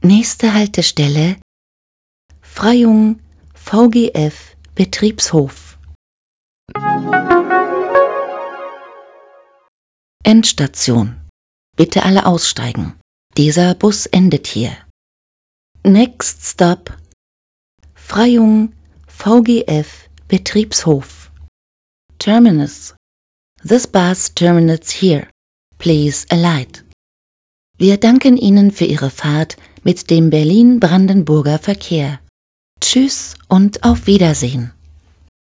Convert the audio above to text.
Nächste Haltestelle Freyung VGF Betriebshof. Endstation. Bitte alle aussteigen. Dieser Bus endet hier. Next Stop Freyung VGF Betriebshof. Terminus. This bus terminates here. Please alight. Wir danken Ihnen für Ihre Fahrt mit dem Berlin-Brandenburger Verkehr. Tschüss und auf Wiedersehen.